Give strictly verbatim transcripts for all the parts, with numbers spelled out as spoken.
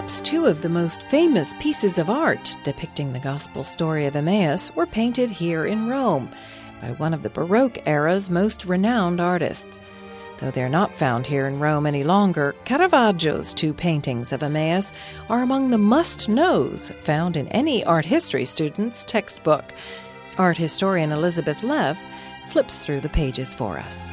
Perhaps two of the most famous pieces of art depicting the gospel story of Emmaus were painted here in Rome by one of the Baroque era's most renowned artists. Though they're not found here in Rome any longer, Caravaggio's two paintings of Emmaus are among the must-knows found in any art history student's textbook. Art historian Elizabeth Lev flips through the pages for us.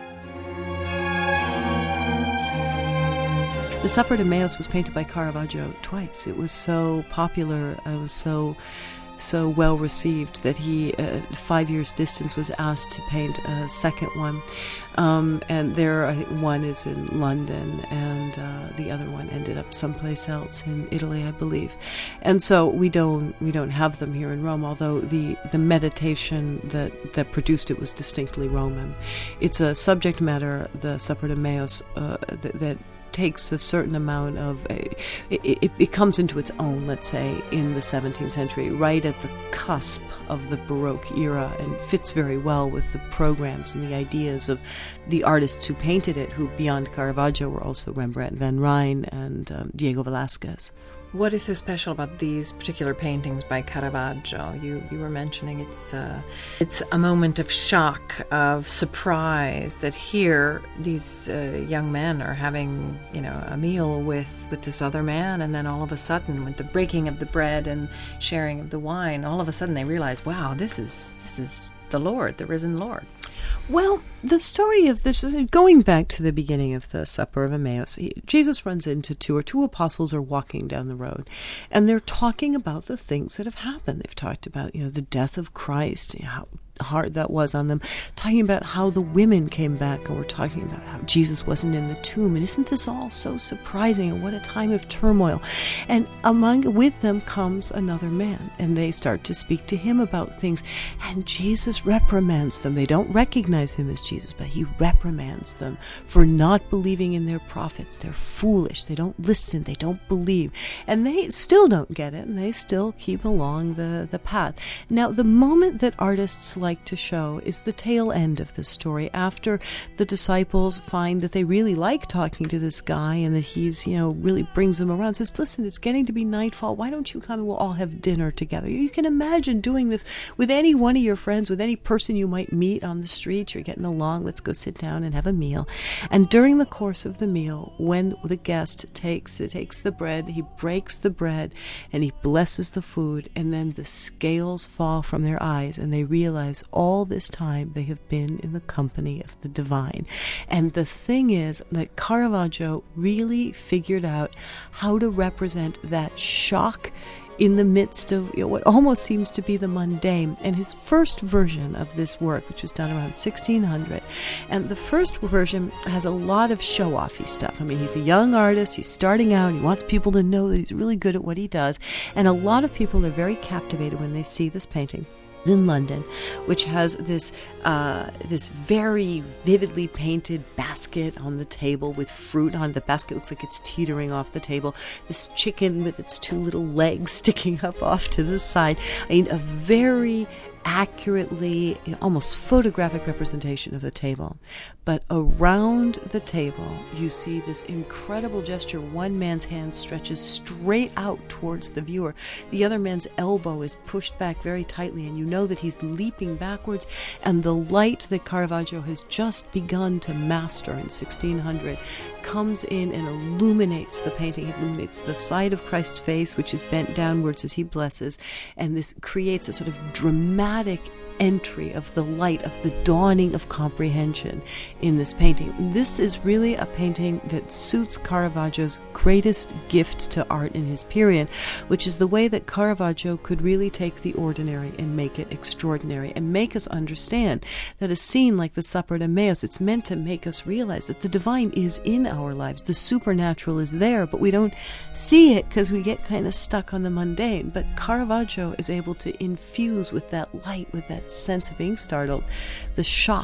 The Supper at Emmaus was painted by Caravaggio twice. It was so popular, it was so so well received that he, at five years' distance, was asked to paint a second one. Um, and there, I think one is in London, and uh, the other one ended up someplace else in Italy, I believe. And so we don't we don't have them here in Rome, although the, the meditation that, that produced it was distinctly Roman. It's a subject matter, the Supper at Emmaus, uh, that, that takes a certain amount of a, it, it, it comes into its own, let's say, in the seventeenth century, right at the cusp of the Baroque era, and fits very well with the programs and the ideas of the artists who painted it, who beyond Caravaggio were also Rembrandt van Rijn and um, Diego Velázquez. What is so special about these particular paintings by Caravaggio? You you were mentioning it's uh, it's a moment of shock, of surprise, that here these uh, young men are having, you know, a meal with, with this other man, and then all of a sudden, with the breaking of the bread and sharing of the wine, all of a sudden they realize, wow, this is this is the Lord, the risen Lord. Well, the story of this is going back to the beginning of the Supper of Emmaus. He, Jesus runs into two or two apostles are walking down the road, and they're talking about the things that have happened. They've talked about, you know, the death of Christ, you know, how hard that was on them, talking about how the women came back, and we're talking about how Jesus wasn't in the tomb, and isn't this all so surprising, and what a time of turmoil. And among with them comes another man, and they start to speak to him about things, and Jesus reprimands them. They don't recognize him as Jesus, but he reprimands them for not believing in their prophets. They're foolish, they don't listen, they don't believe, and they still don't get it, and they still keep along the, the path. Now, the moment that artists like to show is the tail end of this story, after the disciples find that they really like talking to this guy, and that he's, you know, really brings them around, says, listen, it's getting to be nightfall, why don't you come and we'll all have dinner together. You can imagine doing this with any one of your friends, with any person you might meet on the street. You're getting along, let's go sit down and have a meal. And during the course of the meal, when the guest takes it takes the bread, he breaks the bread and he blesses the food, and then the scales fall from their eyes, and they realize all this time they have been in the company of the divine. And the thing is that Caravaggio really figured out how to represent that shock in the midst of, you know, what almost seems to be the mundane. And his first version of this work, which was done around sixteen hundred, and the first version has a lot of show-offy stuff. I mean, he's a young artist, he's starting out, he wants people to know that he's really good at what he does, and a lot of people are very captivated when they see this painting in London, which has this uh, this very vividly painted basket on the table with fruit on. The basket looks like it's teetering off the table. This chicken with its two little legs sticking up off to the side. I mean, a very accurately, almost photographic representation of the table. But around the table, you see this incredible gesture. One man's hand stretches straight out towards the viewer. The other man's elbow is pushed back very tightly, and you know that he's leaping backwards. And the light that Caravaggio has just begun to master in sixteen hundred comes in and illuminates the painting. It illuminates the side of Christ's face, which is bent downwards as he blesses, and this creates a sort of dramatic entry of the light, of the dawning of comprehension in this painting. This is really a painting that suits Caravaggio's greatest gift to art in his period, which is the way that Caravaggio could really take the ordinary and make it extraordinary, and make us understand that a scene like the Supper at Emmaus, it's meant to make us realize that the divine is in our lives. The supernatural is there, but we don't see it because we get kind of stuck on the mundane. But Caravaggio is able to infuse with that light, with that sense of being startled, the shock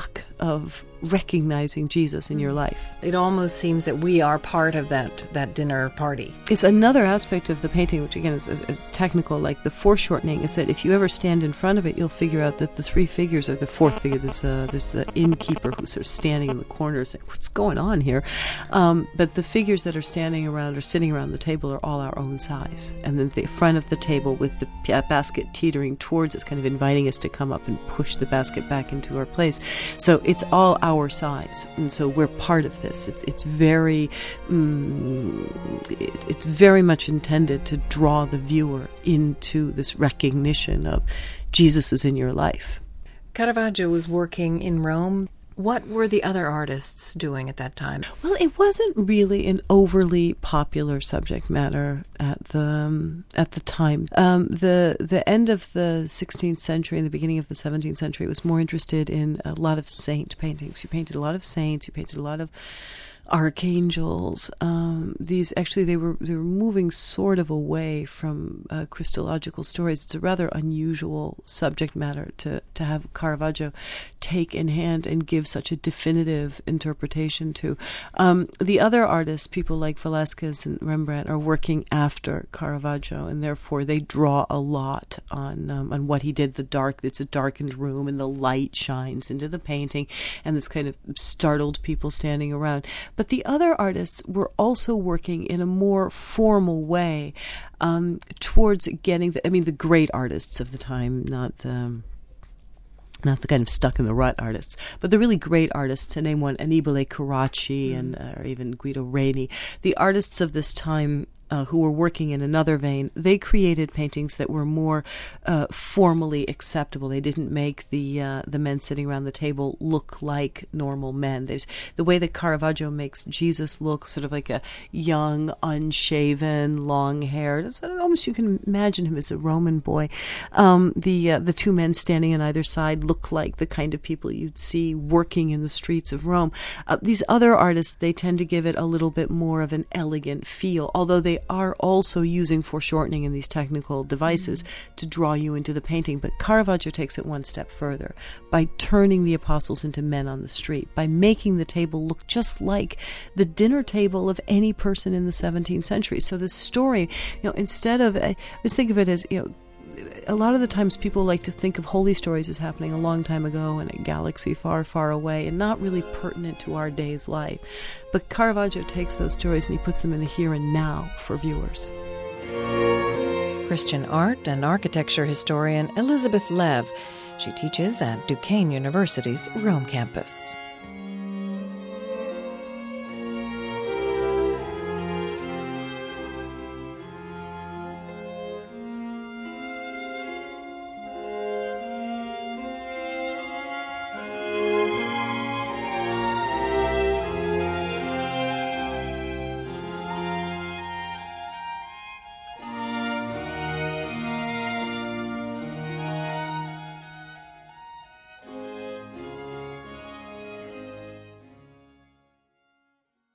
of recognizing Jesus in your life. It almost seems that we are part of that that dinner party. It's another aspect of the painting, which again is a, a technical, like the foreshortening, is that if you ever stand in front of it, you'll figure out that the three figures, or the fourth figure, there's, a, there's the innkeeper who's sort of standing in the corner saying, what's going on here? Um, but the figures that are standing around or sitting around the table are all our own size. And then the front of the table with the basket teetering towards us, kind of inviting us to come up and push the basket back into our place. So it's all our size, and so we're part of this. It's it's very um, it, it's very much intended to draw the viewer into this recognition of Jesus is in your life. Caravaggio was working in Rome. What were the other artists doing at that time? Well, it wasn't really an overly popular subject matter at the um, at the time. Um, the the end of the sixteenth century and the beginning of the seventeenth century was more interested in a lot of saint paintings. You painted a lot of saints. You painted a lot of archangels. Um, these actually they were they were moving sort of away from uh, Christological stories. It's a rather unusual subject matter to to have Caravaggio take in hand and give such a definitive interpretation to. Um, the other artists, people like Velázquez and Rembrandt, are working after Caravaggio, and therefore they draw a lot on um, on what he did. The dark, it's a darkened room, and the light shines into the painting, and this kind of startled people standing around. But the other artists were also working in a more formal way um, towards getting the, I mean, the great artists of the time, not the, not the kind of stuck in the rut artists, but the really great artists, to name one, Annibale Carracci mm. and uh, or even Guido Reni. The artists of this time Uh, who were working in another vein, they created paintings that were more uh, formally acceptable. They didn't make the uh, the men sitting around the table look like normal men. There's the way that Caravaggio makes Jesus look sort of like a young, unshaven, long-haired. Sort of almost you can imagine him as a Roman boy. Um, the uh, the two men standing on either side look like the kind of people you'd see working in the streets of Rome. Uh, these other artists, they tend to give it a little bit more of an elegant feel, although they are also using foreshortening and these technical devices mm-hmm. to draw you into the painting. But Caravaggio takes it one step further by turning the apostles into men on the street, by making the table look just like the dinner table of any person in the seventeenth century. So the story, you know, instead of, I just think of it as, you know, a lot of the times people like to think of holy stories as happening a long time ago in a galaxy far, far away and not really pertinent to our day's life. But Caravaggio takes those stories and he puts them in the here and now for viewers. Christian art and architecture historian Elizabeth Lev. She teaches at Duquesne University's Rome campus.